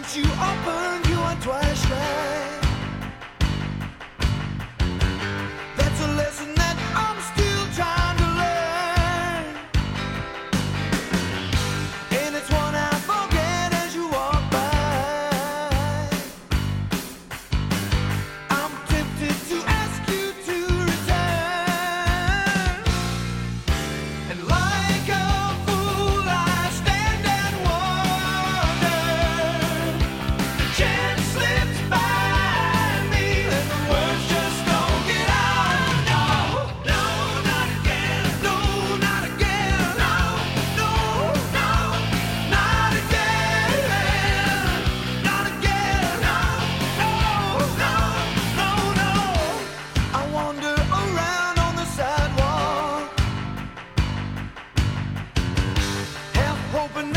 Once you open, you are twice shy. That's a lesson that I'm still trying to learn, and it's one I forget as you walk by. I'm tempted to ask you to return, and like a fool I stand and wonder. The chance slips by me and the words just don't get out. No, no, not again. No, not again. No, no, no, not again. Not again. No, no, no, no, no. I wander around on the sidewalk, half hoping